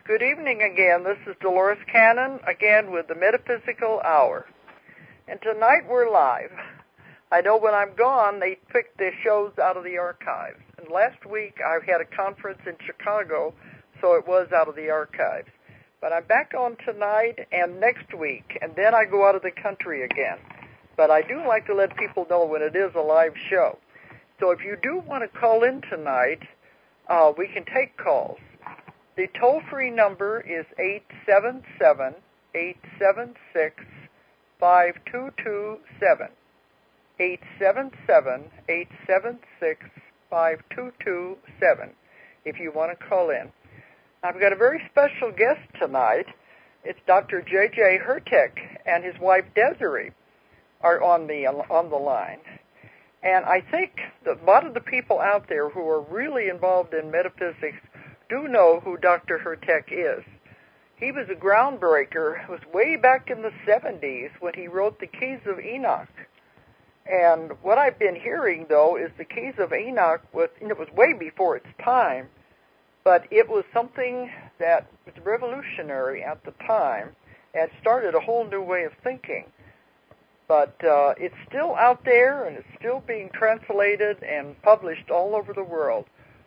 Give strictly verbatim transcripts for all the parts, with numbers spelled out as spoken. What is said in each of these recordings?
Good evening again. This is Dolores Cannon, again with the Metaphysical Hour. And tonight we're live. I know when I'm gone, they pick the shows out of the archives. And last week I had a conference in Chicago, so it was out of the archives. But I'm back on tonight and next week, and then I go out of the country again. But I do like to let people know when it is a live show. So if you do want to call in tonight, uh, we can take calls. The toll-free number is eight seven seven, eight seven six, five two two seven. eight seven seven, eight seven six, five two two seven if you want to call in. I've got a very special guest tonight. It's Doctor J J Hurtek and his wife Desiree are on the on the line. And I think that a lot of the people out there who are really involved in metaphysics do know who Doctor Hurtek is. He was a groundbreaker. It was way back in the seventies when he wrote the Keys of Enoch. And what I've been hearing, though, is the Keys of Enoch was, it was way before its time, but it was something that was revolutionary at the time and started a whole new way of thinking. But uh, it's still out there, and it's still being translated and published all over the world.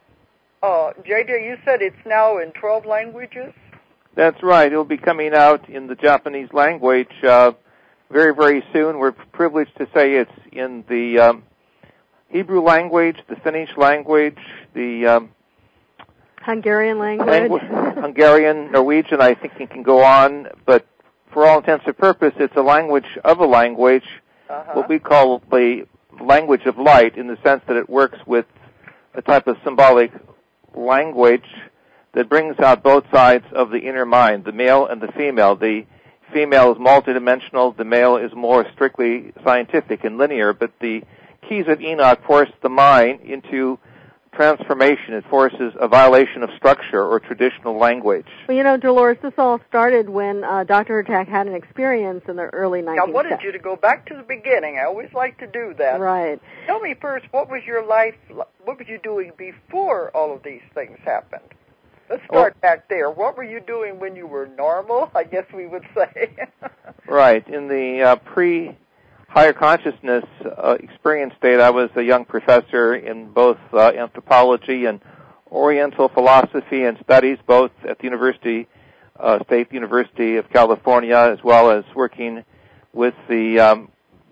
Uh, J J, you said it's now in twelve languages? That's right. It'll be coming out in the Japanese language uh, very, very soon. We're privileged to say it's in the um, Hebrew language, the Finnish language, the um, Hungarian language. langu- Hungarian, Norwegian, I think it can go on, but for all intents and purposes, it's a language of a language, uh-huh. what we call the language of light, in the sense that it works with a type of symbolic language that brings out both sides of the inner mind, the male and the female. The female is multidimensional, the male is more strictly scientific and linear, but the Keys of Enoch force the mind into transformation. It forces a violation of structure or traditional language. Well, you know, Dolores, this all started when uh, Doctor Hurtek had an experience in the early nineteen seventies. I wanted you to go back to the beginning. I always like to do that. Right. Tell me first, what was your life, what were you doing before all of these things happened? Let's start well, back there. What were you doing when you were normal, I guess we would say? Right. In the uh, pre- higher consciousness uh, experience state, I was a young professor in both uh, anthropology and Oriental philosophy and studies, both at the University, uh, State University of California, as well as working with the um,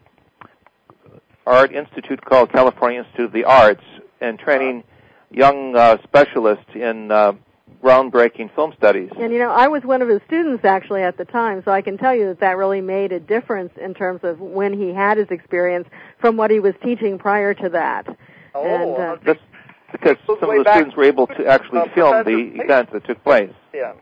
art institute called California Institute of the Arts, and training young uh, specialists in uh, groundbreaking film studies. And, you know, I was one of his students, actually, at the time, so I can tell you that that really made a difference in terms of when he had his experience from what he was teaching prior to that. Oh, and, uh, that's because some of the students were able to actually uh, film the events that took place. Yeah.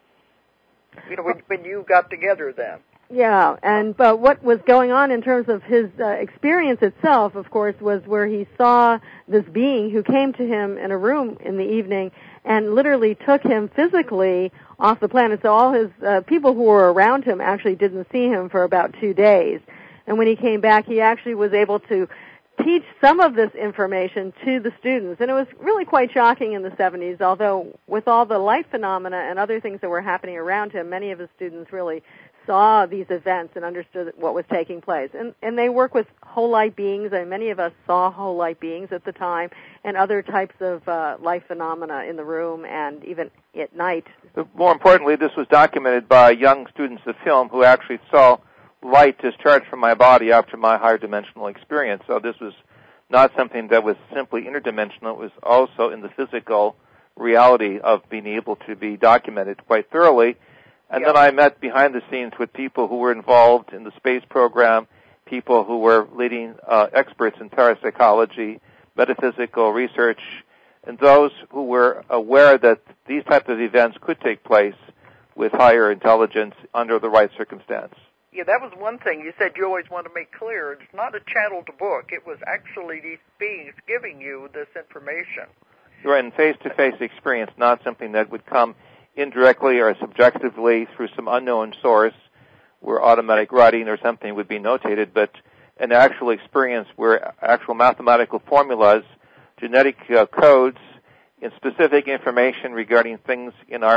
You know, when, when you got together then. Yeah, and but what was going on in terms of his uh, experience itself, of course, was where he saw this being who came to him in a room in the evening and literally took him physically off the planet. So all his uh, people who were around him actually didn't see him for about two days. And when he came back, he actually was able to teach some of this information to the students. And it was really quite shocking in the seventies, although with all the light phenomena and other things that were happening around him, many of his students really saw these events and understood what was taking place. And and they work with whole light beings, and many of us saw whole light beings at the time, and other types of uh, light phenomena in the room and even at night. More importantly, this was documented by young students of film who actually saw light discharged from my body after my higher dimensional experience. So this was not something that was simply interdimensional. It was also in the physical reality of being able to be documented quite thoroughly. And yeah. Then I met behind the scenes with people who were involved in the space program, people who were leading uh, experts in parapsychology, metaphysical research, and those who were aware that these types of events could take place with higher intelligence under the right circumstance. Yeah, that was one thing. You said you always want to make clear. It's not a channeled book. It was actually these beings giving you this information. You're in face-to-face experience, not something that would come indirectly or subjectively through some unknown source where automatic writing or something would be notated, but an actual experience where actual mathematical formulas, genetic uh, codes, and specific information regarding things in our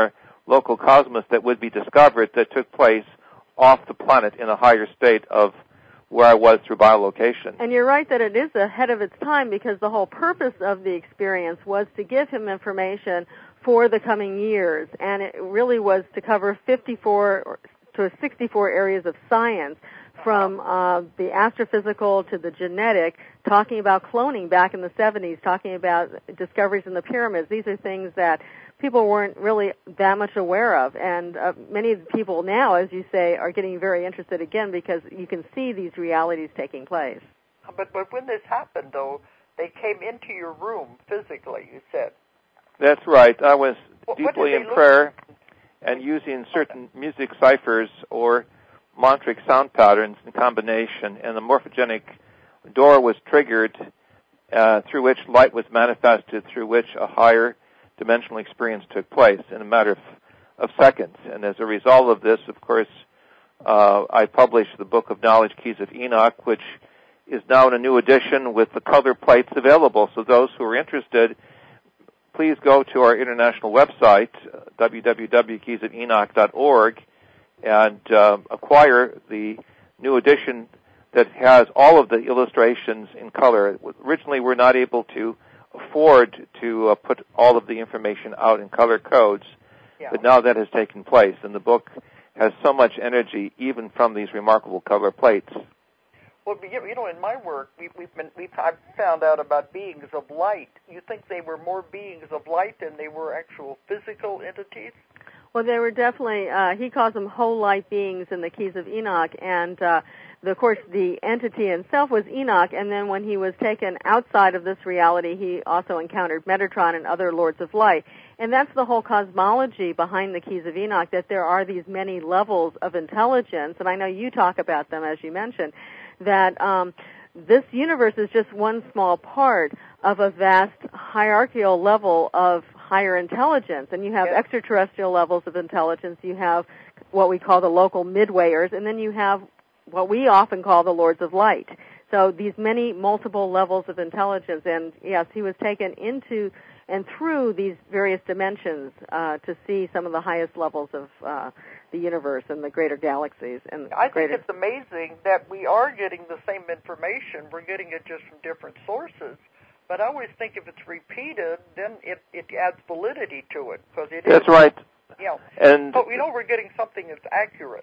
local cosmos that would be discovered that took place off the planet in a higher state of where I was through biolocation. And you're right that it is ahead of its time, because the whole purpose of the experience was to give him information for the coming years, and it really was to cover fifty-four to sixty-four areas of science, from uh, the astrophysical to the genetic, talking about cloning back in the seventies, talking about discoveries in the pyramids. These are things that people weren't really that much aware of, and uh, many of the people now, as you say, are getting very interested again because you can see these realities taking place. But but when this happened, though, they came into your room physically, you said. That's right. I was What- what deeply did in they prayer and using certain music ciphers or mantric sound patterns in combination, and the morphogenic door was triggered uh, through which light was manifested, through which a higher dimensional experience took place in a matter of, of seconds. And as a result of this, of course, uh, I published the Book of Knowledge, Keys of Enoch, which is now in a new edition with the color plates available. So those who are interested, please go to our international website, w w w dot keys of enoch dot org, and uh, acquire the new edition that has all of the illustrations in color. Originally, we're not able to afford to uh, put all of the information out in color codes, Yeah. but now that has taken place, and the book has so much energy, even from these remarkable color plates. Well, you you know, in my work, we, we've been we've I've found out about beings of light. You think they were more beings of light than they were actual physical entities? Well, they were definitely, uh, he calls them whole light beings in the Keys of Enoch, and uh, the, of course the entity himself was Enoch, and then when he was taken outside of this reality, he also encountered Metatron and other Lords of Light. And that's the whole cosmology behind the Keys of Enoch, that there are these many levels of intelligence, and I know you talk about them, as you mentioned, that um, this universe is just one small part of a vast hierarchical level of higher intelligence. And you have Yes. extraterrestrial levels of intelligence, you have what we call the local midwayers, and then you have what we often call the Lords of Light. So these many multiple levels of intelligence, and yes, he was taken into and through these various dimensions uh, to see some of the highest levels of uh, the universe and the greater galaxies. And I think greater... it's amazing that we are getting the same information. We're getting it just from different sources. But I always think if it's repeated, then it, it adds validity to it, because it That's is. right. You know, And but we know we're getting something that's accurate.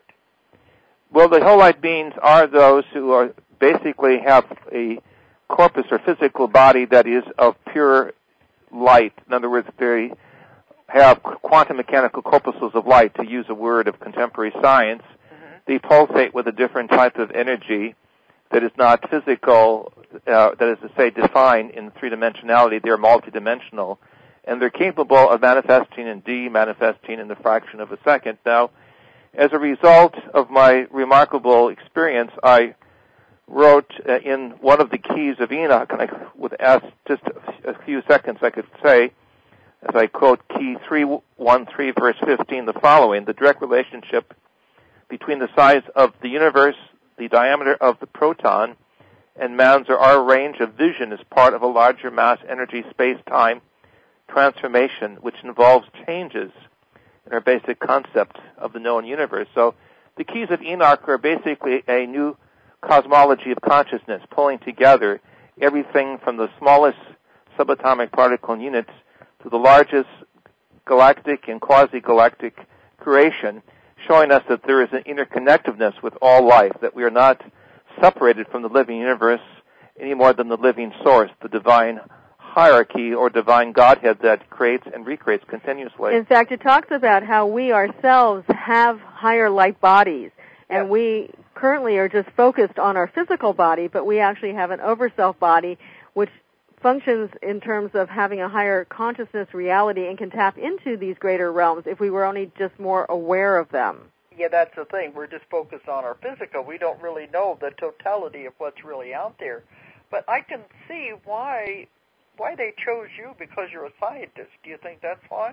well, the whole light beings are those who are basically have a corpus or physical body that is of pure light. In other words, they have quantum mechanical corpuscles of light, to use a word of contemporary science. Mm-hmm. They pulsate with a different type of energy that is not physical, uh, that is to say, defined in three-dimensionality. They're multidimensional, and they're capable of manifesting and de-manifesting in the fraction of a second. Now, as a result of my remarkable experience, I wrote uh, in one of the Keys of Enoch, and I would ask just a, a few seconds, I could say, as I quote Key three thirteen, verse fifteen, the following: the direct relationship between the size of the universe, the diameter of the proton, and man's or our range of vision is part of a larger mass energy space-time transformation, which involves changes in our basic concept of the known universe. So the Keys of Enoch are basically a new cosmology of consciousness, pulling together everything from the smallest subatomic particle units to the largest galactic and quasi-galactic creation, showing us that there is an interconnectedness with all life, that we are not separated from the living universe any more than the living source, the divine hierarchy or divine Godhead that creates and recreates continuously. In fact, it talks about how we ourselves have higher light bodies, and Yes. we currently are just focused on our physical body, but we actually have an overself body which functions in terms of having a higher consciousness reality and can tap into these greater realms if we were only just more aware of them. Yeah, that's the thing. We're just focused on our physical. We don't really know the totality of what's really out there. But I can see why why they chose you, because you're a scientist. Do you think that's why?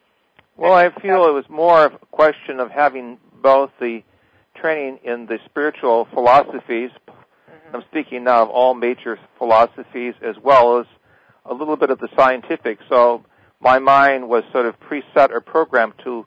Well, I feel it was more of a question of having both the training in the spiritual philosophies. Mm-hmm. I'm speaking now of all major philosophies, as well as a little bit of the scientific. So my mind was sort of preset or programmed to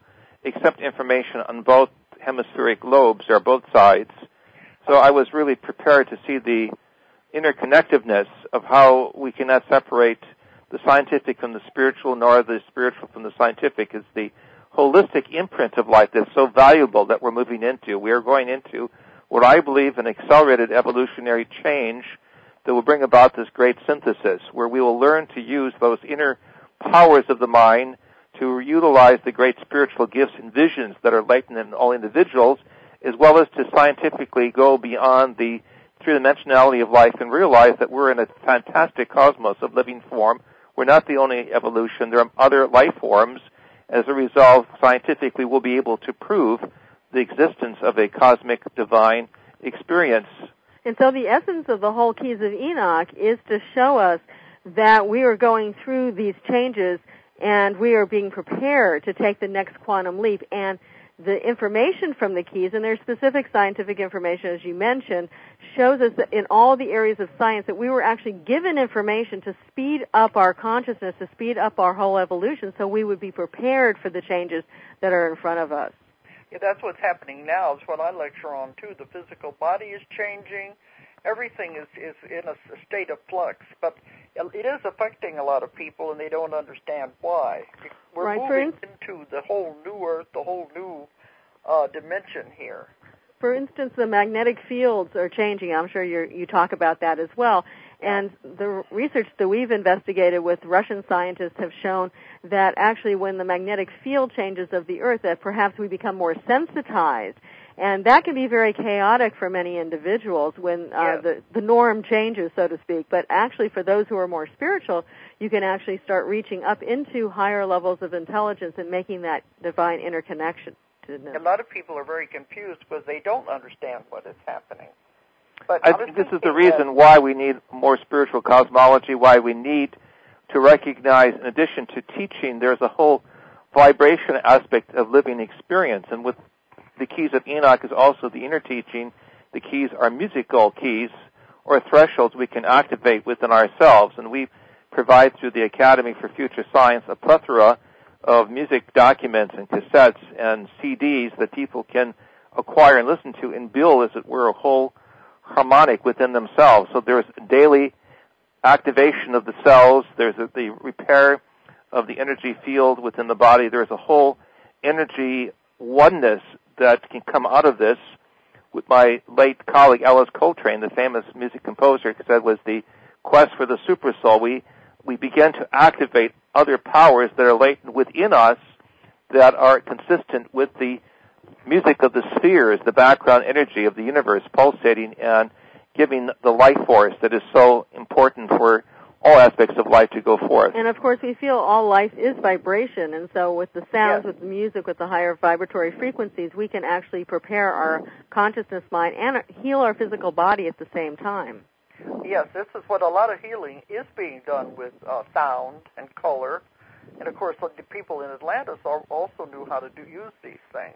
accept information on both hemispheric lobes, or both sides. So I was really prepared to see the interconnectedness of how we cannot separate the scientific from the spiritual, nor the spiritual from the scientific. It's the holistic imprint of life that's so valuable that we're moving into. We are going into what I believe an accelerated evolutionary change that will bring about this great synthesis, where we will learn to use those inner powers of the mind to utilize the great spiritual gifts and visions that are latent in all individuals, as well as to scientifically go beyond the three-dimensionality of life and realize that we're in a fantastic cosmos of living form. We're not the only evolution. There are other life forms. As a result, scientifically, we'll be able to prove the existence of a cosmic divine experience. And so the essence of the whole Keys of Enoch is to show us that we are going through these changes and we are being prepared to take the next quantum leap. And the information from the keys, and there's specific scientific information, as you mentioned, shows us that in all the areas of science that we were actually given information to speed up our consciousness, to speed up our whole evolution, so we would be prepared for the changes that are in front of us. Yeah, that's what's happening now. It's what I lecture on, too. The physical body is changing. Everything is, is in a state of flux, but it is affecting a lot of people, and they don't understand why. We're right, moving into the whole new earth, the whole new uh, dimension here. For instance, the magnetic fields are changing. I'm sure you you talk about that as well. And the research that we've investigated with Russian scientists have shown that actually when the magnetic field changes of the Earth, that perhaps we become more sensitized. And that can be very chaotic for many individuals when uh, yes. the, the norm changes, so to speak. But actually for those who are more spiritual, you can actually start reaching up into higher levels of intelligence and making that divine interconnection. A lot of people are very confused because they don't understand what is happening. But I think this is the reason why we need more spiritual cosmology, why we need to recognize, in addition to teaching, there's a whole vibration aspect of living experience. And with the Keys of Enoch is also the inner teaching. The keys are musical keys or thresholds we can activate within ourselves. And we provide through the Academy for Future Science a plethora of music documents and cassettes and C Ds that people can acquire and listen to and build, as it were, a whole harmonic within themselves. So there's daily activation of the cells. There's a, the repair of the energy field within the body. There's a whole energy oneness that can come out of this. With my late colleague Alice Coltrane, the famous music composer, said was the quest for the super soul. We we begin to activate other powers that are latent within us that are consistent with the music of the spheres, the background energy of the universe pulsating and giving the life force that is so important for all aspects of life to go forth. And of course we feel all life is vibration, and so with the sounds, yes. with the music, with the higher vibratory frequencies, we can actually prepare our consciousness mind and heal our physical body at the same time. Yes, this is what a lot of healing is being done with uh, sound and color. And, of course, the people in Atlantis also knew how to do, use these things.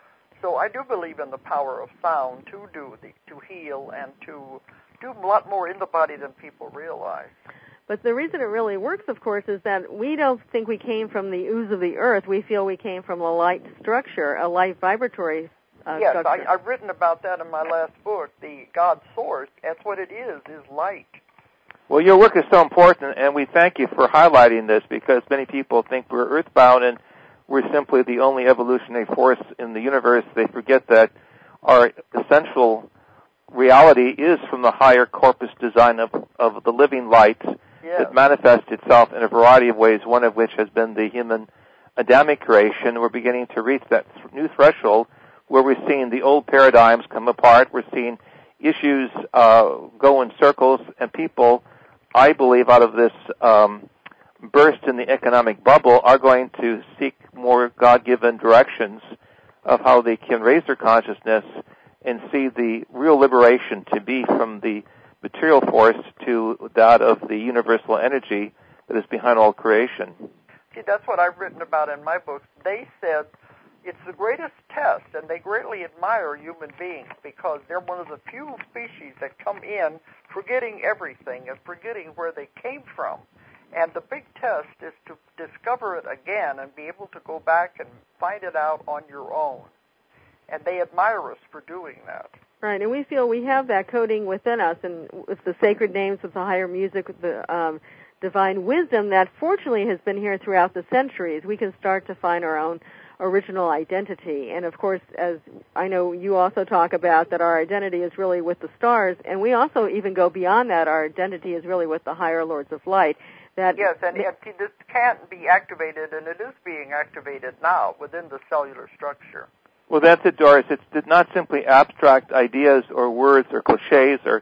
So I do believe in the power of sound to do the, to heal and to do a lot more in the body than people realize. But the reason it really works, of course, is that we don't think we came from the ooze of the earth. We feel we came from a light structure, a light vibratory Uh, yes, I, I've written about that in my last book, The God Source. That's what it is, is light. Well, your work is so important, and we thank you for highlighting this, because many people think we're earthbound and we're simply the only evolutionary force in the universe. They forget that our essential reality is from the higher corpus design of, of the living light yes. that manifests itself in a variety of ways, one of which has been the human Adamic creation. We're beginning to reach that th- new threshold where we're seeing the old paradigms come apart. We're seeing issues uh, go in circles, and people, I believe, out of this um, burst in the economic bubble, are going to seek more God-given directions of how they can raise their consciousness and see the real liberation to be from the material force to that of the universal energy that is behind all creation. See, that's what I've written about in my book. They said it's the greatest test, and they greatly admire human beings because they're one of the few species that come in forgetting everything and forgetting where they came from. And the big test is to discover it again and be able to go back and find it out on your own. And they admire us for doing that. Right, and we feel we have that coding within us, and with the sacred names, with the higher music, with the um, divine wisdom that fortunately has been here throughout the centuries, we can start to find our own original identity. And of course, as I know you also talk about, that our identity is really with the stars, and we also even go beyond that. Our identity is really with the higher lords of light. That yes, and it, this can't be activated, and it is being activated now within the cellular structure. Well, that's it, Doris. It's not simply abstract ideas or words or cliches or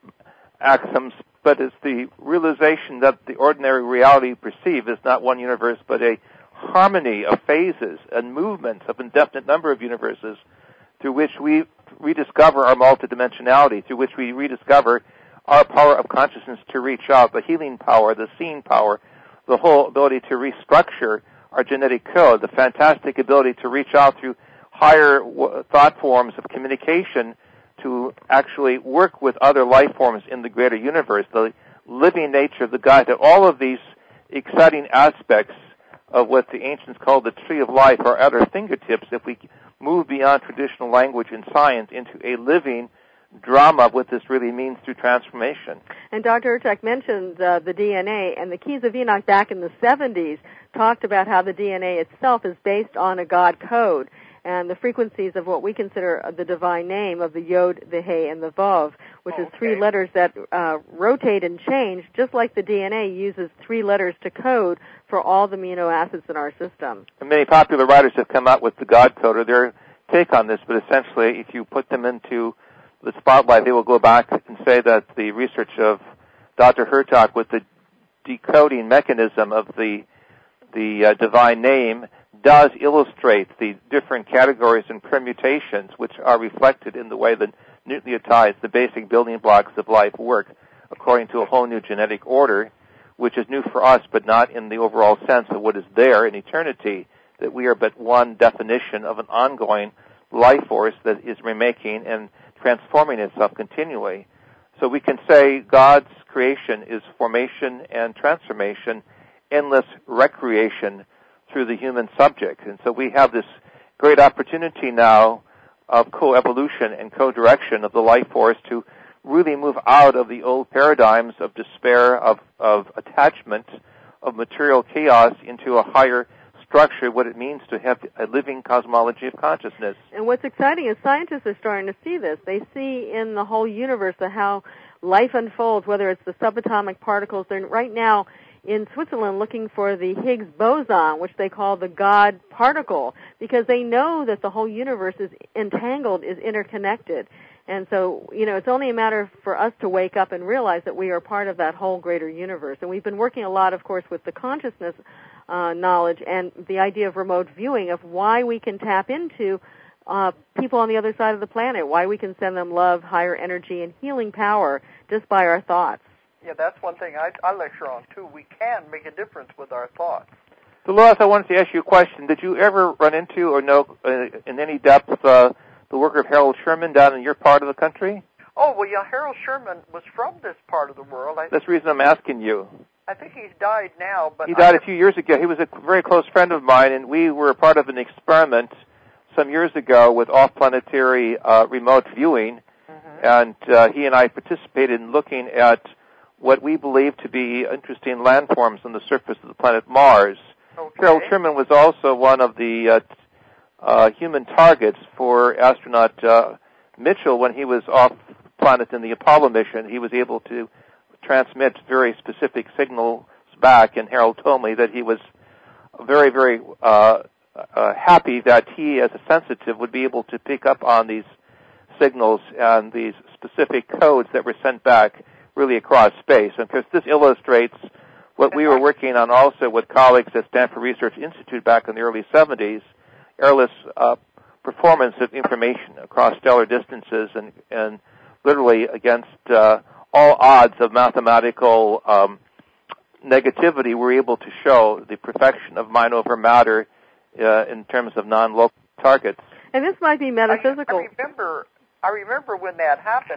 axioms, but it's the realization that the ordinary reality we perceive is not one universe, but a harmony of phases and movements of indefinite number of universes through which we rediscover our multidimensionality, through which we rediscover our power of consciousness to reach out, the healing power, the seeing power, the whole ability to restructure our genetic code, the fantastic ability to reach out through higher w- thought forms of communication to actually work with other life forms in the greater universe, the living nature of the God, that all of these exciting aspects of what the ancients called the tree of life are at our fingertips if we move beyond traditional language and science into a living drama of what this really means through transformation. And Doctor Urtak mentioned uh, the D N A, and the Keys of Enoch back in the seventies talked about how the D N A itself is based on a God code, and the frequencies of what we consider the divine name of the Yod, the He, and the Vav, which oh, is three okay. letters that uh, rotate and change, just like the D N A uses three letters to code for all the amino acids in our system. And many popular writers have come out with the God code or their take on this, but essentially if you put them into the spotlight, they will go back and say that the research of Doctor Urtak with the decoding mechanism of the the uh, divine name does illustrate the different categories and permutations which are reflected in the way the nucleotides, the basic building blocks of life, work according to a whole new genetic order, which is new for us, but not in the overall sense of what is there in eternity, that we are but one definition of an ongoing life force that is remaking and transforming itself continually. So we can say God's creation is formation and transformation, endless recreation through the human subject. And so we have this great opportunity now of co-evolution and co-direction of the life force to really move out of the old paradigms of despair, of, of attachment, of material chaos into a higher structure, what it means to have a living cosmology of consciousness. And what's exciting is scientists are starting to see this. They see in the whole universe how life unfolds, whether it's the subatomic particles. They're right now in Switzerland looking for the Higgs boson, which they call the God particle, because they know that the whole universe is entangled, is interconnected. And so, you know, it's only a matter for us to wake up and realize that we are part of that whole greater universe. And we've been working a lot, of course, with the consciousness uh, knowledge and the idea of remote viewing, of why we can tap into uh, people on the other side of the planet, why we can send them love, higher energy, and healing power just by our thoughts. Yeah, that's one thing I, I lecture on, too. We can make a difference with our thoughts. Dolores, I wanted to ask you a question. Did you ever run into or know uh, in any depth uh, the work of Harold Sherman down in your part of the country? Oh, well, yeah, Harold Sherman was from this part of the world. I That's the reason I'm asking you. I think he's died now, but he died I, a few years ago. He was a very close friend of mine, and we were part of an experiment some years ago with off-planetary uh, remote viewing, mm-hmm. and uh, he and I participated in looking at what we believe to be interesting landforms on the surface of the planet Mars. Okay. Harold Sherman was also one of the uh, uh, human targets for astronaut uh, Mitchell when he was off-planet in the Apollo mission. He was able to transmit very specific signals back, and Harold told me that he was very, very uh, uh, happy that he, as a sensitive, would be able to pick up on these signals and these specific codes that were sent back really across space. And because this illustrates what we were working on also with colleagues at Stanford Research Institute back in the early seventies, airless uh, performance of information across stellar distances and, and literally against uh, all odds of mathematical um, negativity, we're able to show the perfection of mind over matter uh, in terms of non-local targets. And this might be metaphysical. I, I remember, I remember when that happened,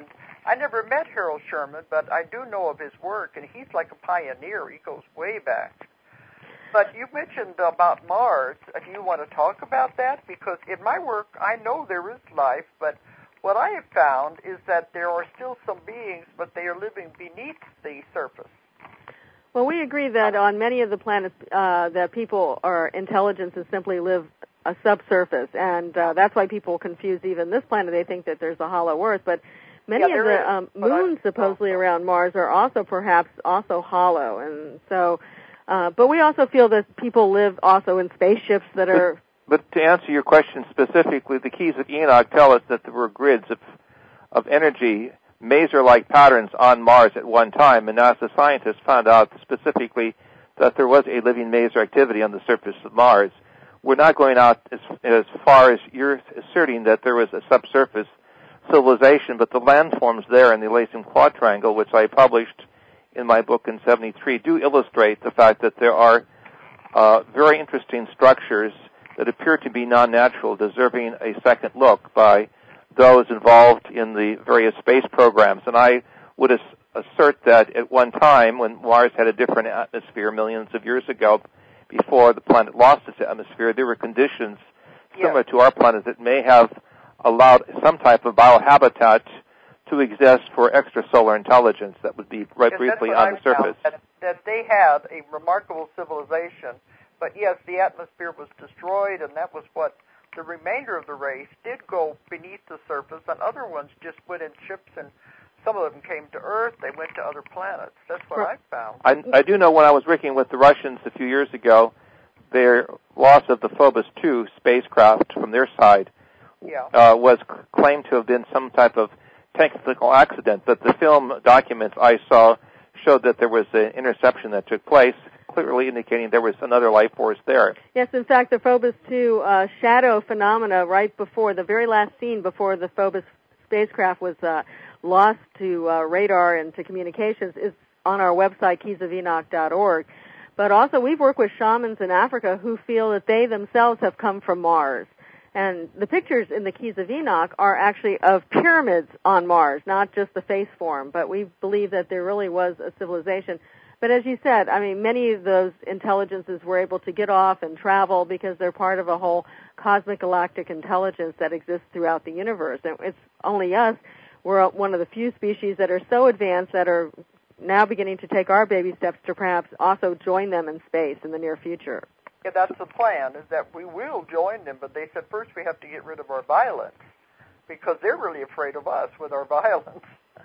I never met Harold Sherman, but I do know of his work, and he's like a pioneer. He goes way back. But you mentioned about Mars. Do you want to talk about that? Because in my work, I know there is life, but what I have found is that there are still some beings, but they are living beneath the surface. Well, we agree that on many of the planets uh, that people or intelligences simply live a subsurface, and uh, that's why people confuse even this planet. They think that there's a hollow Earth, but many yeah, of the is, um, moons supposedly also around Mars are also perhaps also hollow, and so. Uh, but we also feel that people live also in spaceships that are. But, but to answer your question specifically, the keys of Enoch tell us that there were grids of of energy, maser-like patterns on Mars at one time, and NASA scientists found out specifically that there was a living maser activity on the surface of Mars. We're not going out as, as far as you're asserting that there was a subsurface civilization, but the landforms there in the Elysium Quadrangle, which I published in my book in seventy-three, do illustrate the fact that there are uh, very interesting structures that appear to be non-natural, deserving a second look by those involved in the various space programs. And I would as- assert that at one time, when Mars had a different atmosphere millions of years ago, before the planet lost its atmosphere, there were conditions similar yes. to our planet that may have allowed some type of biohabitat to exist for extrasolar intelligence that would be right yes, briefly on the surface. That, that they had a remarkable civilization, but yes, the atmosphere was destroyed, and that was what the remainder of the race did go beneath the surface, and other ones just went in ships, and some of them came to Earth, they went to other planets. That's what right. I found. I, I do know when I was working with the Russians a few years ago, their loss of the Phobos two spacecraft from their side yeah. uh, was c- claimed to have been some type of technical accident, but the film documents I saw showed that there was an interception that took place, clearly indicating there was another life force there. Yes, in fact, the Phobos two uh, shadow phenomena right before, the very last scene before the Phobos spacecraft was uh, lost to uh, radar and to communications is on our website, keys of enoch dot org. But also we've worked with shamans in Africa who feel that they themselves have come from Mars. And the pictures in the Keys of Enoch are actually of pyramids on Mars, not just the face form. But we believe that there really was a civilization. But as you said, I mean, many of those intelligences were able to get off and travel because they're part of a whole cosmic galactic intelligence that exists throughout the universe. And it's only us. We're one of the few species that are so advanced that are now beginning to take our baby steps to perhaps also join them in space in the near future. Yeah, that's the plan, is that we will join them, but they said first we have to get rid of our violence, because they're really afraid of us with our violence.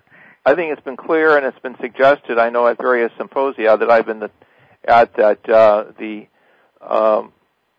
I think it's been clear, and it's been suggested, I know at various symposia that I've been at, that uh, the um,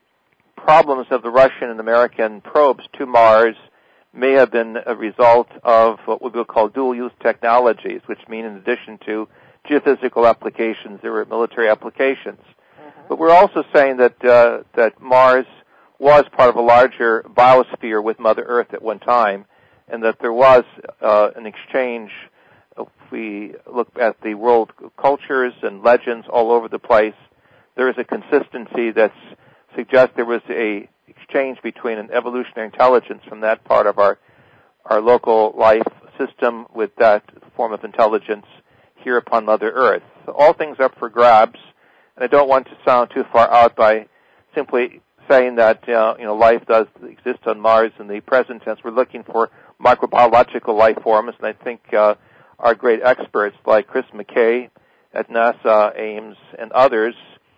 problems of the Russian and American probes to Mars may have been a result of what we will call dual-use technologies, which mean in addition to geophysical applications, there were military applications. But we're also saying that uh, that Mars was part of a larger biosphere with Mother Earth at one time, and that there was uh, an exchange. If we look at the world cultures and legends all over the place, there is a consistency that suggests there was a exchange between an evolutionary intelligence from that part of our our local life system with that form of intelligence here upon Mother Earth. So all things up for grabs. And I don't want to sound too far out by simply saying that uh, you know life does exist on Mars in the present tense. We're looking for microbiological life forms, and I think uh, our great experts like Chris McKay at NASA, Ames, and others,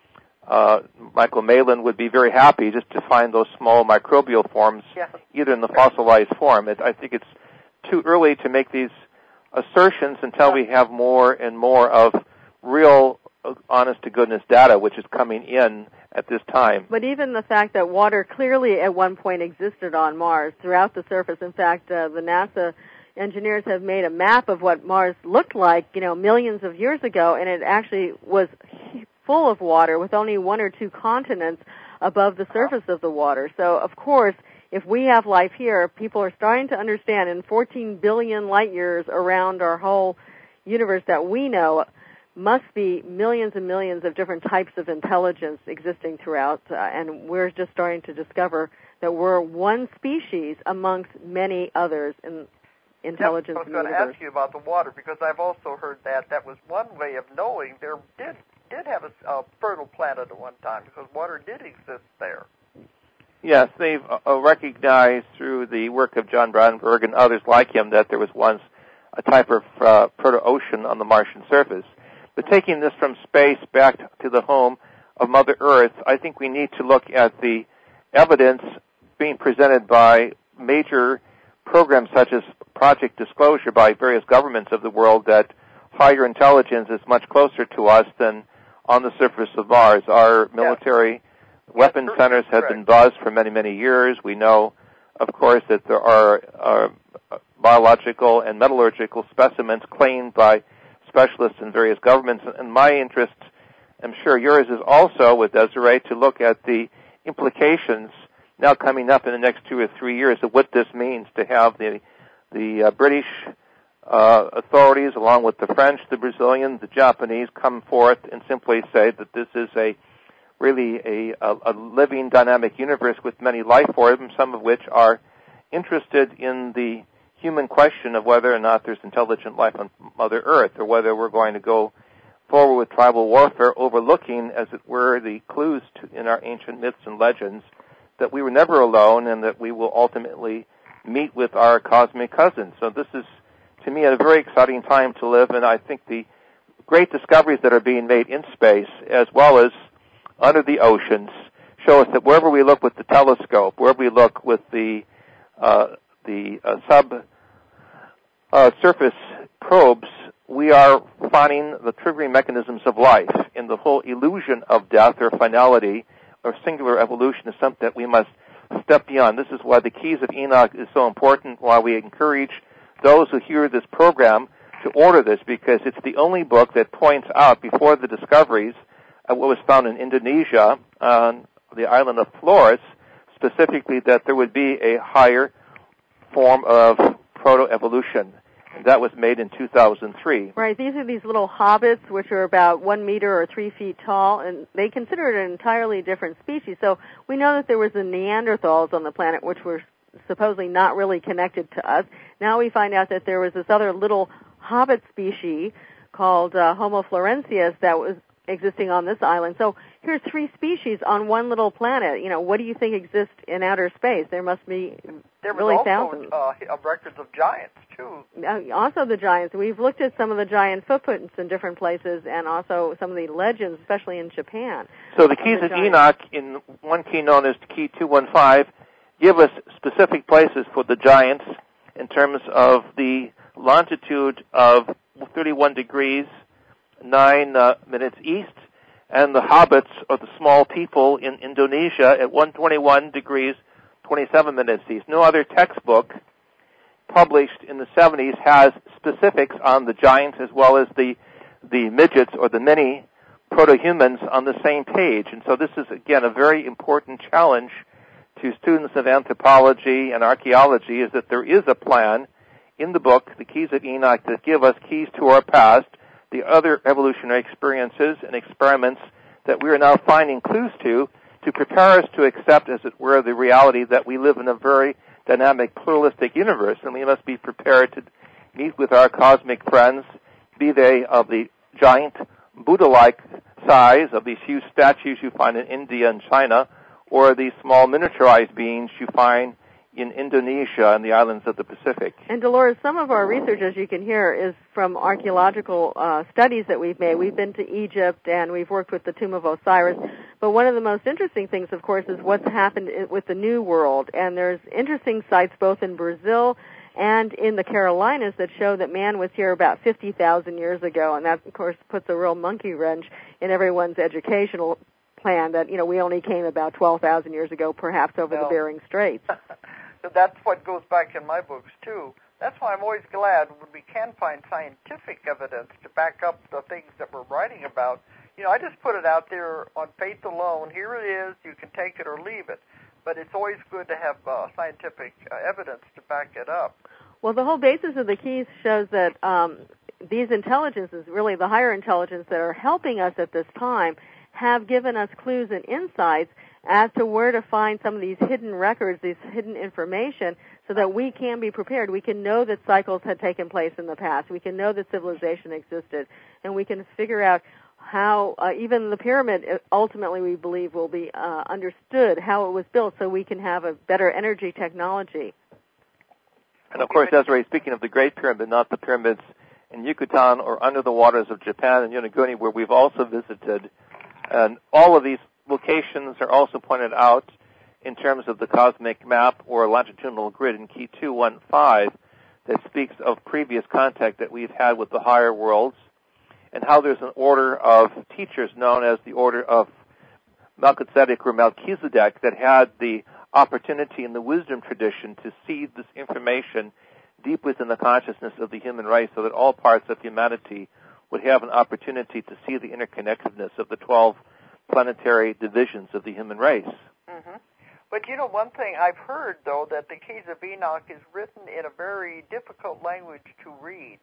uh, Michael Malin, would be very happy just to find those small microbial forms, yeah. either in the fossilized form. It, I think it's too early to make these assertions until we have more and more of real honest-to-goodness data, which is coming in at this time. But even the fact that water clearly at one point existed on Mars throughout the surface. In fact, uh, the NASA engineers have made a map of what Mars looked like, you know, millions of years ago, and it actually was full of water with only one or two continents above the surface of the water. So, of course, if we have life here, people are starting to understand in fourteen billion light years around our whole universe that we know must be millions and millions of different types of intelligence existing throughout, uh, and we're just starting to discover that we're one species amongst many others in intelligence yep, in the universe. I was going to ask you about the water, because I've also heard that that was one way of knowing there did did have a, a fertile planet at one time, because water did exist there. Yes, they've uh, recognized through the work of John Brandenburg and others like him that there was once a type of uh, proto-ocean on the Martian surface. But taking this from space back to the home of Mother Earth, I think we need to look at the evidence being presented by major programs such as Project Disclosure by various governments of the world that higher intelligence is much closer to us than on the surface of Mars. Our military yes. weapon yes, centers have correct. been buzzed for many, many years. We know, of course, that there are uh, biological and metallurgical specimens claimed by specialists in various governments. And my interest, I'm sure yours is also with Desiree, to look at the implications now coming up in the next two or three years of what this means to have the the uh, British uh, authorities, along with the French, the Brazilians, the Japanese, come forth and simply say that this is a really a, a, a living, dynamic universe with many life forms, some of which are interested in the human question of whether or not there's intelligent life on Mother Earth, or whether we're going to go forward with tribal warfare, overlooking, as it were, the clues to, in our ancient myths and legends that we were never alone and that we will ultimately meet with our cosmic cousins. So this is, to me, a very exciting time to live, and I think the great discoveries that are being made in space, as well as under the oceans, show us that wherever we look with the telescope, wherever we look with the uh, the uh, sub uh, surface probes, we are finding the triggering mechanisms of life. And the whole illusion of death or finality or singular evolution is something that we must step beyond. This is why the Keys of Enoch is so important, why we encourage those who hear this program to order this, because it's the only book that points out, before the discoveries of what was found in Indonesia on the island of Flores, specifically that there would be a higher form of proto-evolution. And that was made in two thousand three. Right. These are these little hobbits, which are about one meter or three feet tall, and they consider it an entirely different species. So we know that there was the Neanderthals on the planet, which were supposedly not really connected to us. Now we find out that there was this other little hobbit species called uh, Homo florensis that was existing on this island. So here's three species on one little planet. You know, what do you think exists in outer space? There must be there really was thousands. also uh, records of giants, too. Uh, also the giants. We've looked at some of the giant footprints in different places, and also some of the legends, especially in Japan. So the Keys of Enoch, in one key known as Key two one five, give us specific places for the giants in terms of the longitude of thirty-one degrees, nine uh, minutes east, and the hobbits, or the small people in Indonesia, at one hundred twenty-one degrees, twenty-seven minutes east. No other textbook published in the seventies has specifics on the giants as well as the the midgets or the mini proto-humans on the same page. And so this is, again, a very important challenge to students of anthropology and archaeology, is that there is a plan in the book, The Keys of Enoch, that give us keys to our past, the other evolutionary experiences and experiments that we are now finding clues to, to prepare us to accept, as it were, the reality that we live in a very dynamic, pluralistic universe, and we must be prepared to meet with our cosmic friends, be they of the giant Buddha-like size, of these huge statues you find in India and China, or these small miniaturized beings you find in Indonesia and the islands of the Pacific. And Dolores, some of our research, as you can hear, is from archaeological uh, studies that we've made. We've been to Egypt and we've worked with the Tomb of Osiris. But one of the most interesting things, of course, is what's happened with the New World. And there's interesting sites both in Brazil and in the Carolinas that show that man was here about fifty thousand years ago. And that, of course, puts a real monkey wrench in everyone's educational plan that, you know, we only came about twelve thousand years ago, perhaps over well, the Bering Straits. So that's what goes back in my books, too. That's why I'm always glad when we can find scientific evidence to back up the things that we're writing about. You know, I just put it out there on faith alone. Here it is. You can take it or leave it. But it's always good to have uh, scientific uh, evidence to back it up. Well, the whole basis of the Keys shows that um, these intelligences, really the higher intelligence that are helping us at this time, have given us clues and insights as to where to find some of these hidden records, this hidden information, so that we can be prepared. We can know that cycles had taken place in the past. We can know that civilization existed, and we can figure out how uh, even the pyramid ultimately we believe will be uh, understood, how it was built, so we can have a better energy technology. And of course, Desiree, speaking of the Great Pyramid, not the pyramids in Yucatan or under the waters of Japan and Yonaguni, where we've also visited, and all of these locations are also pointed out in terms of the cosmic map or longitudinal grid in key two one five that speaks of previous contact that we've had with the higher worlds, and how there's an order of teachers known as the order of Melchizedek or Melchizedek that had the opportunity in the wisdom tradition to see this information deep within the consciousness of the human race, so that all parts of humanity would have an opportunity to see the interconnectedness of the twelve planetary divisions of the human race. Mm-hmm. But you know, one thing I've heard, though, that the Keys of Enoch is written in a very difficult language to read.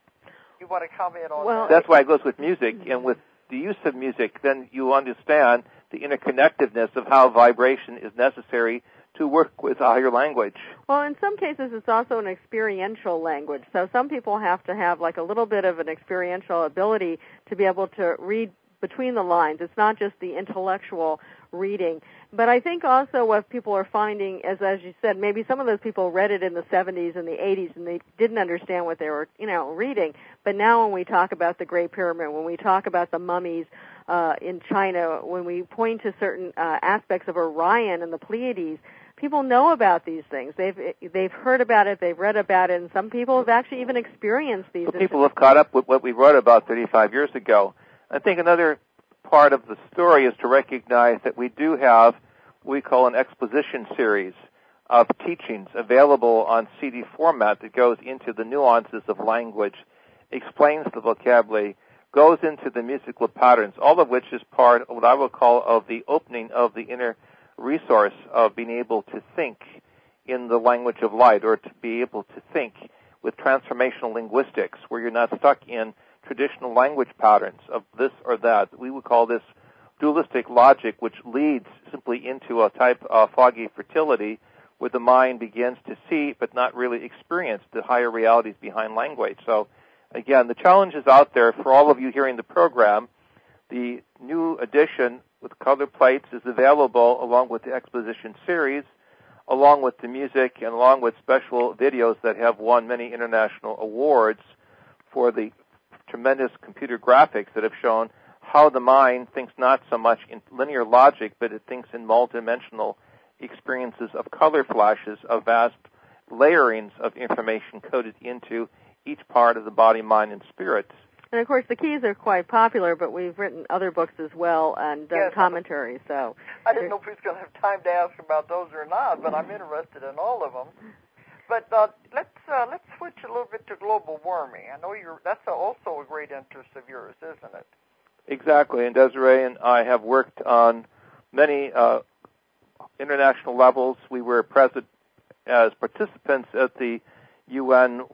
You want to comment on well, that? That's why it goes with music, and with the use of music, then you understand the interconnectedness of how vibration is necessary to work with a higher language. Well, in some cases, it's also an experiential language. So some people have to have like a little bit of an experiential ability to be able to read between the lines. It's not just the intellectual reading. But I think also what people are finding is, as you said, maybe some of those people read it in the seventies and the eighties and they didn't understand what they were, you know, reading. But now when we talk about the Great Pyramid, when we talk about the mummies uh, in China, when we point to certain uh, aspects of Orion and the Pleiades, people know about these things. They've they've heard about it, they've read about it, and some people have actually even experienced these. So people have caught up with what we wrote about thirty-five years ago. I think another part of the story is to recognize that we do have what we call an exposition series of teachings available on C D format that goes into the nuances of language, explains the vocabulary, goes into the musical patterns, all of which is part of what I will call of the opening of the inner resource of being able to think in the language of light, or to be able to think with transformational linguistics, where you're not stuck in traditional language patterns of this or that. We would call this dualistic logic, which leads simply into a type of foggy fertility where the mind begins to see but not really experience the higher realities behind language. So, again, the challenge is out there for all of you hearing the program. The new edition with color plates is available along with the exposition series, along with the music, and along with special videos that have won many international awards for the tremendous computer graphics that have shown how the mind thinks not so much in linear logic, but it thinks in multidimensional experiences of color flashes, of vast layerings of information coded into each part of the body, mind, and spirit. And, of course, the keys are quite popular, but we've written other books as well and done yes, commentaries. So I didn't know if we was going to have time to ask about those or not, but I'm interested in all of them. But uh, let's uh, let's switch a little bit to global warming. I know you're that's also a great interest of yours, isn't it? Exactly, and Desiree and I have worked on many uh, international levels. We were present as participants at the U N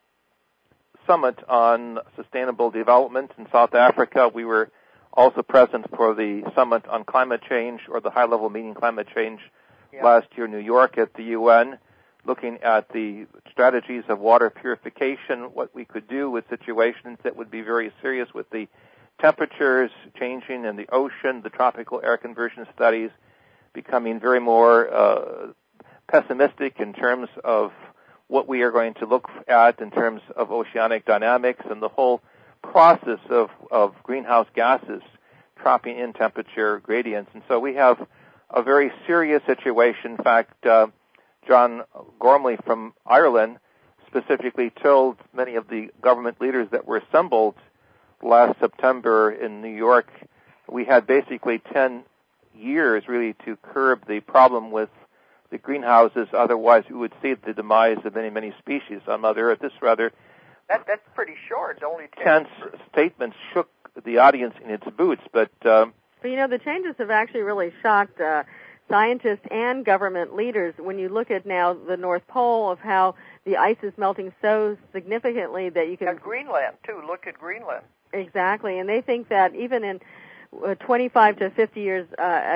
Summit on Sustainable Development in South Africa. We were also present for the Summit on Climate Change, or the High-Level Meeting Climate Change, yeah. last year in New York at the U N, looking at the strategies of water purification, what we could do with situations that would be very serious with the temperatures changing in the ocean, the tropical air conversion studies becoming very more uh, pessimistic in terms of what we are going to look at in terms of oceanic dynamics, and the whole process of, of greenhouse gases dropping in temperature gradients. And so we have a very serious situation. In fact, uh, John Gormley from Ireland specifically told many of the government leaders that were assembled last September in New York, we had basically ten years really to curb the problem with the greenhouses. Otherwise, we would see the demise of many, many species on Mother Earth. This rather that, that's pretty short. Only tense statement shook the audience in its boots. But, um, but you know, the changes have actually really shocked uh, scientists and government leaders. When you look at now the North Pole, of how the ice is melting so significantly that you can... And Greenland, too. Look at Greenland. Exactly, and they think that even in uh, twenty-five to fifty years, uh, at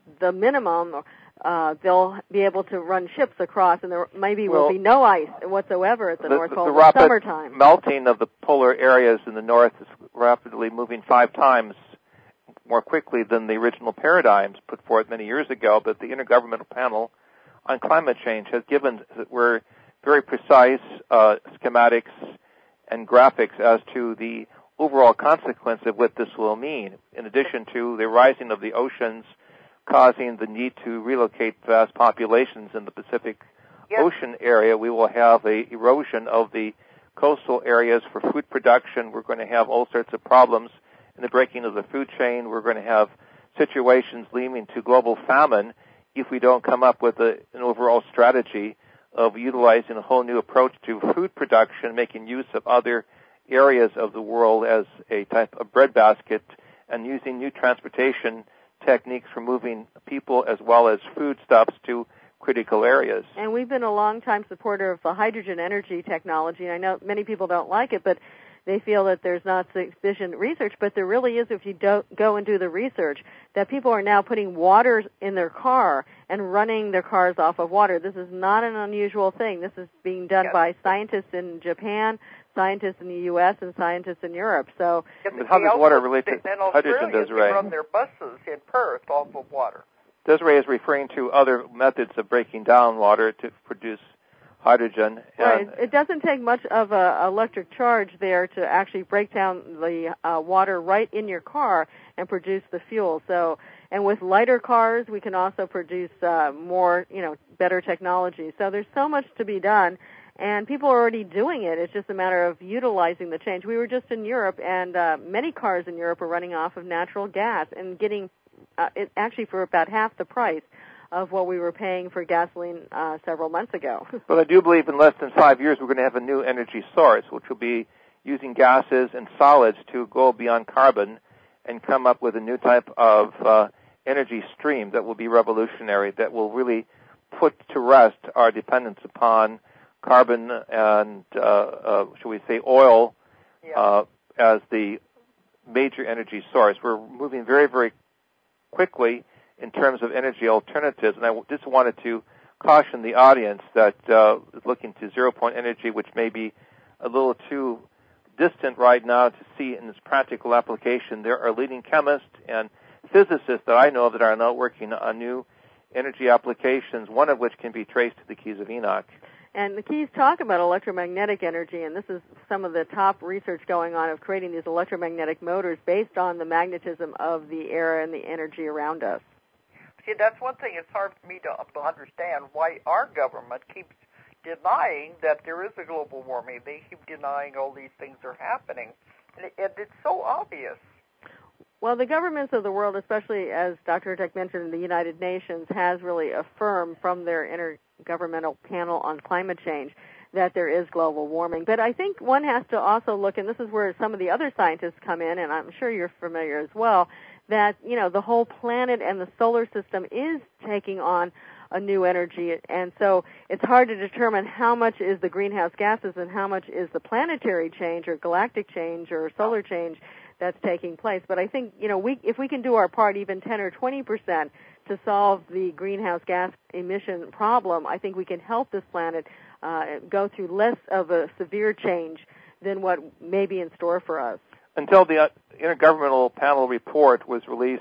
the minimum, uh, they'll be able to run ships across, and there maybe well, will be no ice whatsoever at the, the North Pole the in rapid summertime. melting of the polar areas in the north is rapidly moving five times more quickly than the original paradigms put forth many years ago. But the Intergovernmental Panel on Climate Change has given we're very precise uh, schematics and graphics as to the overall consequence of what this will mean, in addition to the rising of the oceans causing the need to relocate vast populations in the Pacific yes. Ocean area. We will have a erosion of the coastal areas for food production. We're going to have all sorts of problems in the breaking of the food chain. We're going to have situations leading to global famine if we don't come up with a, an overall strategy of utilizing a whole new approach to food production, making use of other areas of the world as a type of breadbasket, and using new transportation techniques for moving people as well as foodstuffs to critical areas. And we've been a long-time supporter of the hydrogen energy technology, and I know many people don't like it, but they feel that there's not sufficient research, but there really is if you don't go and do the research, that people are now putting water in their car and running their cars off of water. This is not an unusual thing. This is being done yes. by scientists in Japan, scientists in the U S, and scientists in Europe. So, but how does water relate to hydrogen, Desiree? They run their buses in Perth off of water. Desiree is referring to other methods of breaking down water to produce hydrogen. Right. It doesn't take much of a electric charge there to actually break down the uh, water right in your car and produce the fuel. So, and with lighter cars, we can also produce uh, more, you know, better technology. So there's so much to be done, and people are already doing it. It's just a matter of utilizing the change. We were just in Europe, and uh, many cars in Europe are running off of natural gas and getting uh, it actually for about half the price of what we were paying for gasoline uh, several months ago. But I do believe in less than five years we're going to have a new energy source, which will be using gases and solids to go beyond carbon and come up with a new type of uh, energy stream that will be revolutionary, that will really put to rest our dependence upon carbon and, uh, uh, shall we say, oil yeah. uh, as the major energy source. We're moving very, very quickly in terms of energy alternatives, and I just wanted to caution the audience that uh, is looking to zero-point energy, which may be a little too distant right now to see in its practical application. There are leading chemists and physicists that I know of that are now working on new energy applications, one of which can be traced to the Keys of Enoch. And the Keys talk about electromagnetic energy, and this is some of the top research going on of creating these electromagnetic motors based on the magnetism of the air and the energy around us. See, that's one thing it's hard for me to, to understand why our government keeps denying that there is a global warming. They keep denying all these things are happening. And, it, and it's so obvious. Well, the governments of the world, especially as Doctor Hertek mentioned, the United Nations has really affirmed from their Intergovernmental Panel on Climate Change that there is global warming. But I think one has to also look, and this is where some of the other scientists come in, and I'm sure you're familiar as well, that, you know, the whole planet and the solar system is taking on a new energy, and so it's hard to determine how much is the greenhouse gases and how much is the planetary change or galactic change or solar change that's taking place. But I think, you know, we if we can do our part, even ten or twenty percent, to solve the greenhouse gas emission problem, I think we can help this planet uh, go through less of a severe change than what may be in store for us. Until the Intergovernmental Panel report was released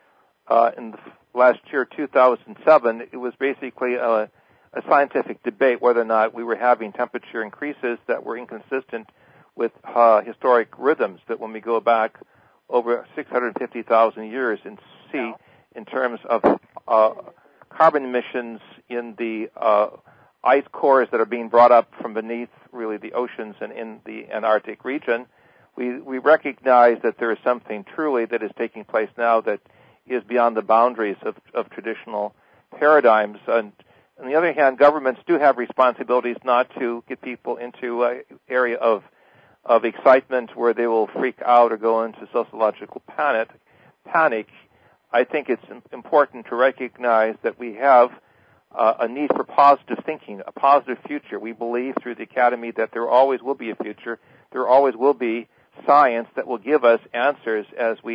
uh, in the last year, two thousand seven, it was basically a, a scientific debate whether or not we were having temperature increases that were inconsistent with uh, historic rhythms, that when we go back over six hundred fifty thousand years and see in terms of uh, carbon emissions in the uh, ice cores that are being brought up from beneath really the oceans and in the Antarctic region, we, we recognize that there is something truly that is taking place now that is beyond the boundaries of, of traditional paradigms. And on the other hand, governments do have responsibilities not to get people into an area of of excitement where they will freak out or go into sociological panic. Panic. I think it's important to recognize that we have uh, a need for positive thinking, a positive future. We believe through the Academy that there always will be a future. There always will be science that will give us answers as we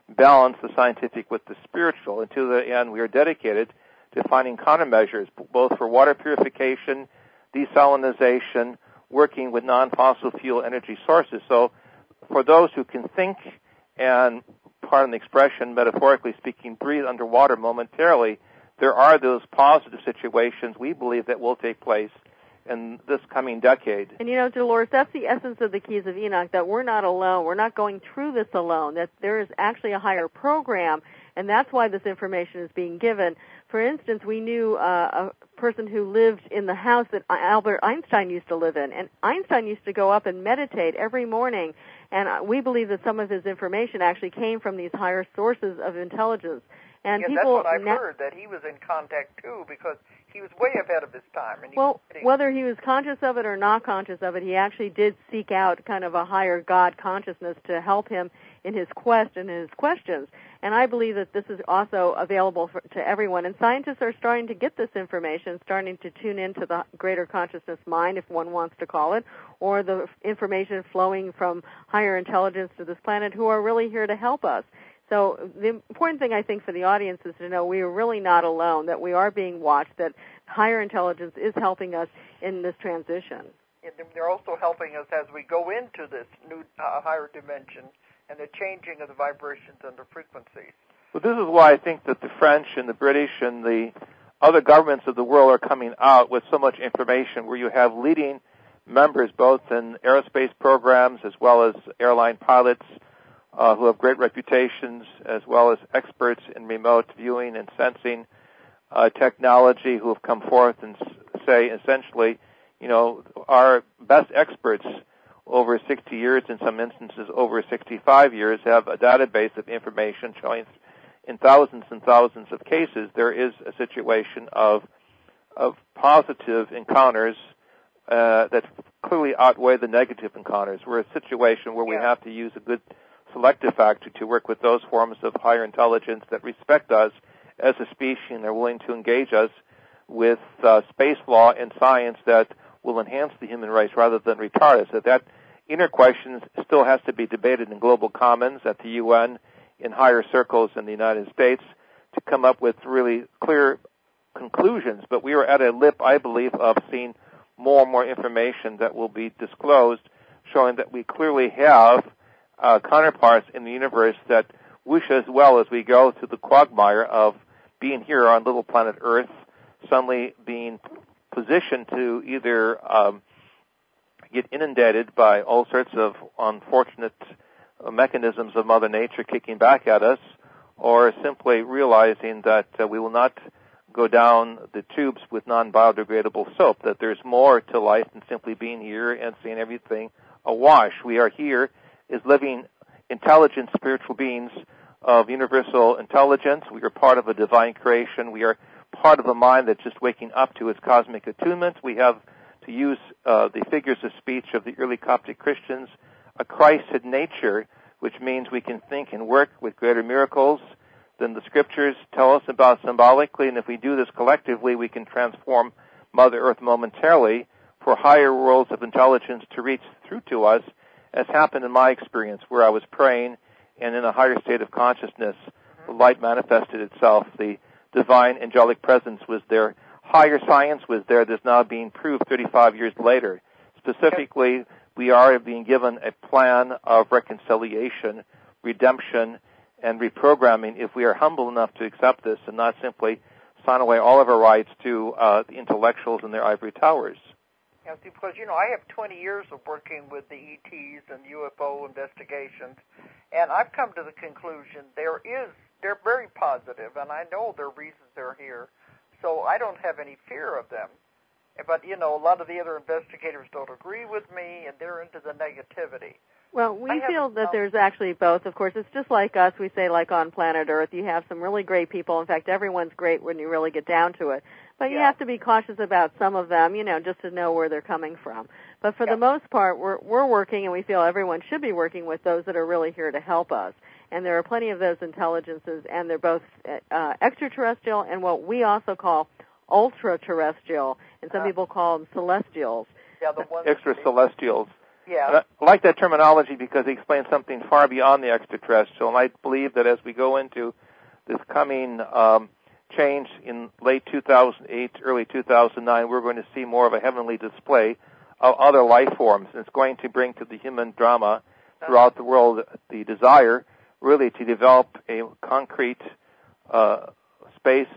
balance the scientific with the spiritual. And to the end, we are dedicated to finding countermeasures, both for water purification, desalinization, working with non-fossil fuel energy sources. So for those who can think and, pardon the expression, metaphorically speaking, breathe underwater momentarily, there are those positive situations we believe that will take place in this coming decade. And you know, Dolores, that's the essence of the Keys of Enoch, that we're not alone. We're not going through this alone, that there is actually a higher program, and that's why this information is being given. For instance, we knew uh, a person who lived in the house that Albert Einstein used to live in, and Einstein used to go up and meditate every morning, and we believe that some of his information actually came from these higher sources of intelligence. And yes, people, that's what I've na- heard, that he was in contact, too, because he was way ahead of his time. And he well, was whether he was conscious of it or not conscious of it, he actually did seek out kind of a higher God consciousness to help him in his quest and in his questions. And I believe that this is also available for, to everyone. And scientists are starting to get this information, starting to tune into the greater consciousness mind, if one wants to call it, or the information flowing from higher intelligence to this planet who are really here to help us. So the important thing, I think, for the audience is to know we are really not alone, that we are being watched, that higher intelligence is helping us in this transition. And they're also helping us as we go into this new uh, higher dimension and the changing of the vibrations and the frequencies. Well, this is why I think that the French and the British and the other governments of the world are coming out with so much information, where you have leading members both in aerospace programs as well as airline pilots, Uh, who have great reputations, as well as experts in remote viewing and sensing uh, technology, who have come forth and s- say, essentially, you know, our best experts over sixty years, in some instances over sixty-five years, have a database of information showing in thousands and thousands of cases there is a situation of of positive encounters uh, that clearly outweigh the negative encounters. We're a situation where we yeah. have to use a good selective factor to work with those forms of higher intelligence that respect us as a species and are willing to engage us with uh, space law and science that will enhance the human race rather than retard us. That that inner question still has to be debated in global commons, at the U N, in higher circles in the United States, to come up with really clear conclusions. But we are at a lip, I believe, of seeing more and more information that will be disclosed, showing that we clearly have Uh, counterparts in the universe that wish as well as we go through the quagmire of being here on little planet Earth, suddenly being positioned to either um, get inundated by all sorts of unfortunate uh, mechanisms of Mother Nature kicking back at us, or simply realizing that uh, we will not go down the tubes with non-biodegradable soap, that there's more to life than simply being here and seeing everything awash. We are here is living, intelligent, spiritual beings of universal intelligence. We are part of a divine creation. We are part of a mind that's just waking up to its cosmic attunement. We have, to use uh, the figures of speech of the early Coptic Christians, a Christed nature, which means we can think and work with greater miracles than the Scriptures tell us about symbolically. And if we do this collectively, we can transform Mother Earth momentarily for higher worlds of intelligence to reach through to us, as happened in my experience, where I was praying, and in a higher state of consciousness, the light manifested itself. The divine angelic presence was there. Higher science was there that's now being proved thirty-five years later. Specifically, we are being given a plan of reconciliation, redemption, and reprogramming if we are humble enough to accept this and not simply sign away all of our rights to uh, the intellectuals in their ivory towers. Yeah, because, you know, I have twenty years of working with the E Ts and U F O investigations, and I've come to the conclusion there is, they're very positive, and I know there are reasons they're here, so I don't have any fear of them. But, you know, a lot of the other investigators don't agree with me, and they're into the negativity. Well, we feel that there's actually both. Of course, it's just like us. We say, like on planet Earth, you have some really great people. In fact, everyone's great when you really get down to it. But you yeah. have to be cautious about some of them, you know, just to know where they're coming from. But for yeah. the most part, we're we're working, and we feel everyone should be working with those that are really here to help us. And there are plenty of those intelligences, and they're both uh, extraterrestrial and what we also call ultra-terrestrial, and some uh, people call them celestials. Yeah, the ones extra celestials. Yeah. I like that terminology because it explains something far beyond the extraterrestrial, and I believe that as we go into this coming um, change in late two thousand eight, early two thousand nine, we're going to see more of a heavenly display of other life forms, and it's going to bring to the human drama throughout the world the desire really to develop a concrete uh, space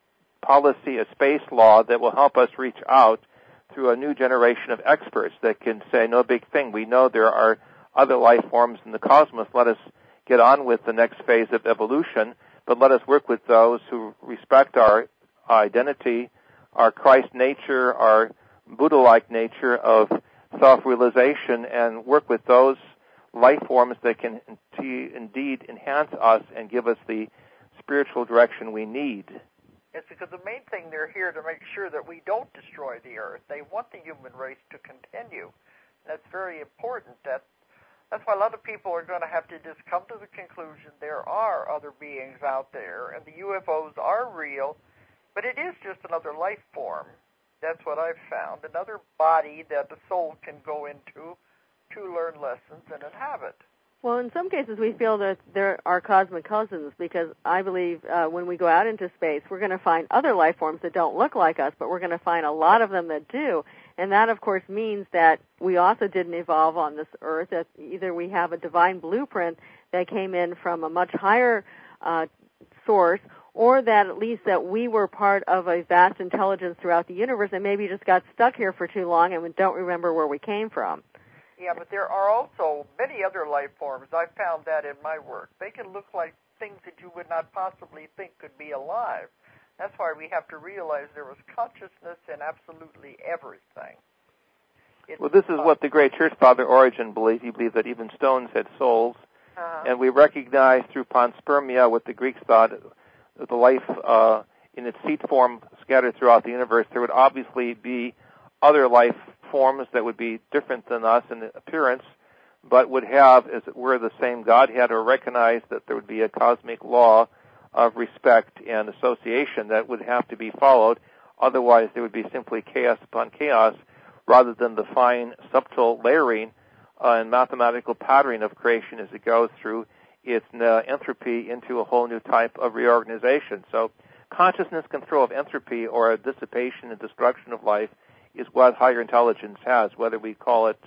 policy, a space law that will help us reach out through a new generation of experts that can say, no big thing, we know there are other life forms in the cosmos, let us get on with the next phase of evolution, but let us work with those who respect our identity, our Christ nature, our Buddha-like nature of self-realization, and work with those life forms that can indeed enhance us and give us the spiritual direction we need. It's because the main thing, they're here to make sure that we don't destroy the earth. They want the human race to continue. That's very important. That, that's why a lot of people are going to have to just come to the conclusion there are other beings out there, and the U F Os are real, but it is just another life form. That's what I've found, another body that the soul can go into to learn lessons and inhabit. Well, in some cases, we feel that there are cosmic cousins because I believe uh, when we go out into space, we're going to find other life forms that don't look like us, but we're going to find a lot of them that do. And that, of course, means that we also didn't evolve on this earth. That either we have a divine blueprint that came in from a much higher uh, source, or that at least that we were part of a vast intelligence throughout the universe and maybe just got stuck here for too long and we don't remember where we came from. Yeah, but there are also many other life forms. I've found that in my work. They can look like things that you would not possibly think could be alive. That's why we have to realize there was consciousness in absolutely everything. It's well, this is what the great Church Father Origen believed. He believed that even stones had souls. Uh-huh. And we recognize through panspermia what the Greeks thought, the life uh, in its seed form scattered throughout the universe. There would obviously be other life forms that would be different than us in appearance, but would have, as it were, the same Godhead, or recognize that there would be a cosmic law of respect and association that would have to be followed. Otherwise, there would be simply chaos upon chaos, rather than the fine, subtle layering uh, and mathematical patterning of creation as it goes through its uh, entropy into a whole new type of reorganization. So consciousness can throw off entropy or a dissipation and destruction of life is what higher intelligence has, whether we call it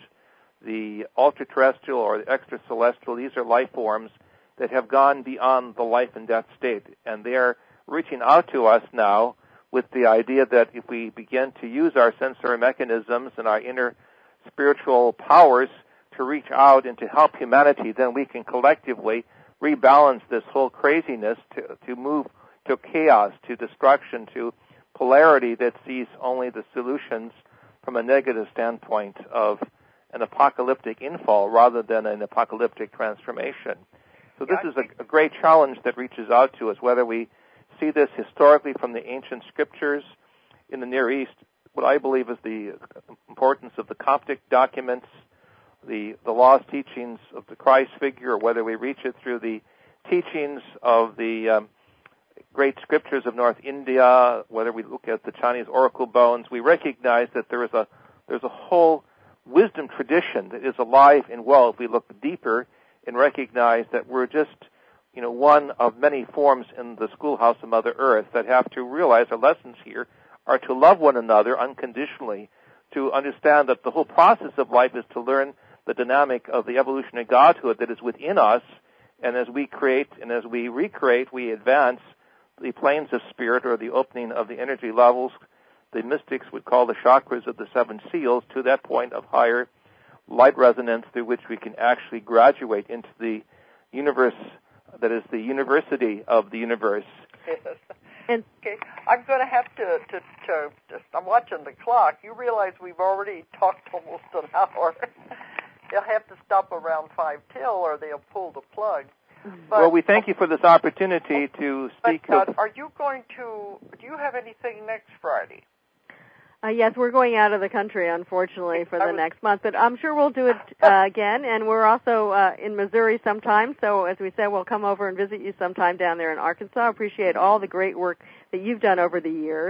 the ultra-terrestrial or the extra-celestial. These are life forms that have gone beyond the life and death state, and they are reaching out to us now with the idea that if we begin to use our sensory mechanisms and our inner spiritual powers to reach out and to help humanity, then we can collectively rebalance this whole craziness to, to move to chaos, to destruction, to polarity that sees only the solutions from a negative standpoint of an apocalyptic infall rather than an apocalyptic transformation. So this is a, a great challenge that reaches out to us, whether we see this historically from the ancient scriptures in the Near East, what I believe is the importance of the Coptic documents, the, the lost teachings of the Christ figure, or whether we reach it through the teachings of the um, great scriptures of North India, whether we look at the Chinese oracle bones, we recognize that there is a there's a whole wisdom tradition that is alive and well if we look deeper and recognize that we're just, you know, one of many forms in the schoolhouse of Mother Earth that have to realize our lessons here are to love one another unconditionally, to understand that the whole process of life is to learn the dynamic of the evolution of Godhood that is within us, and as we create and as we recreate, we advance the planes of spirit, or the opening of the energy levels, the mystics would call the chakras of the seven seals, to that point of higher light resonance through which we can actually graduate into the universe that is the university of the universe. Yes. And okay, I'm going to have to, to, to just, I'm watching the clock. You realize we've already talked almost an hour. They'll have to stop around five till, or they'll pull the plug. But, well, we thank you for this opportunity to speak. But, uh, are you going to, do you have anything next Friday? Uh, yes, we're going out of the country, unfortunately, for the was, next month, but I'm sure we'll do it uh, again, and we're also uh, in Missouri sometime, so as we said, we'll come over and visit you sometime down there in Arkansas. I appreciate all the great work that you've done over the years.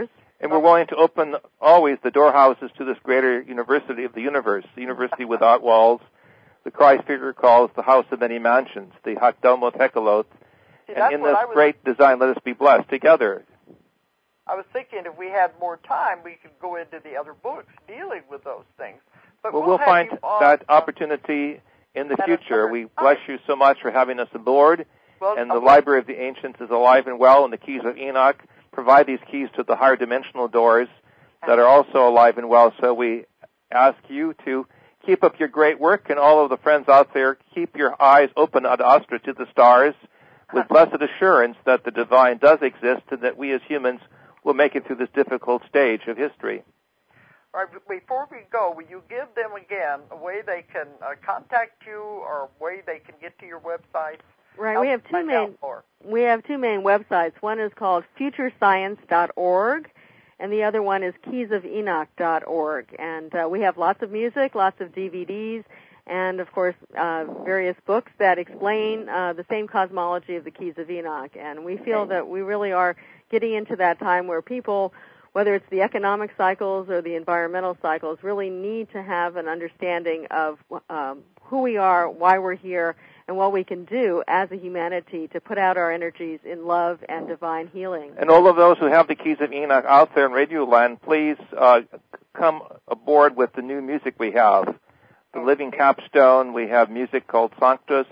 And we're willing to open always the doorhouses to this greater university of the universe, the university without walls. The Christ figure calls the house of many mansions, the Hac Domo Thekelos. See, and in this was, great design, let us be blessed together. I was thinking if we had more time, we could go into the other books dealing with those things. But well, we'll, we'll find that opportunity in the future. We bless you so much for having us aboard. Well, and the okay. Library of the Ancients is alive and well, and the Keys of Enoch provide these keys to the higher dimensional doors that are also alive and well. So we ask you to keep up your great work, and all of the friends out there, keep your eyes open ad astra to the stars with blessed assurance that the divine does exist and that we as humans will make it through this difficult stage of history. All right, before we go, will you give them again a way they can uh, contact you or a way they can get to your website? Right, we have two main we have two main websites. One is called future science dot org, and the other one is keys of enoch dot org. And uh, we have lots of music, lots of D V Ds, and of course uh, various books that explain uh, the same cosmology of the Keys of Enoch. And we feel that we really are getting into that time where people, whether it's the economic cycles or the environmental cycles, really need to have an understanding of um, who we are, why we're here, and what we can do as a humanity to put out our energies in love and divine healing. And all of those who have the Keys of Enoch out there in Radio Land, please uh, come aboard with the new music we have. The Living Capstone, we have music called Sanctus,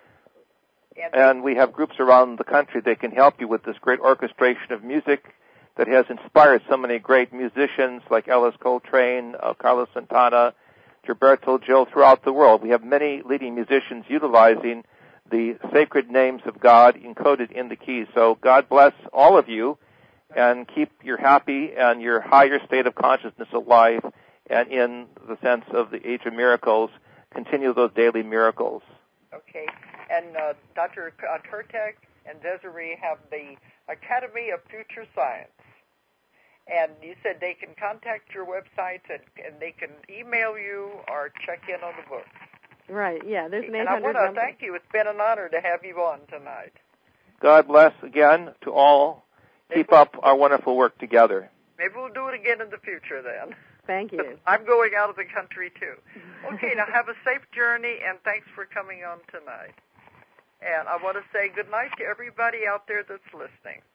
and we have groups around the country that can help you with this great orchestration of music that has inspired so many great musicians like Ellis Coltrane, uh, Carlos Santana, Gilberto Gil throughout the world. We have many leading musicians utilizing the sacred names of God encoded in the keys. So God bless all of you and keep your happy and your higher state of consciousness alive, and in the sense of the age of miracles, continue those daily miracles. Okay. And uh, Doctor Kurtek and Desiree have the Academy of Future Science. And you said they can contact your website and, and they can email you or check in on the books. Right, yeah. There's an And eight I hundred want to number. thank you. It's been an honor to have you on tonight. God bless again to all. Keep maybe, up our wonderful work together. Maybe we'll do it again in the future then. Thank you. I'm going out of the country too. Okay, now have a safe journey and thanks for coming on tonight. And I want to say good night to everybody out there that's listening.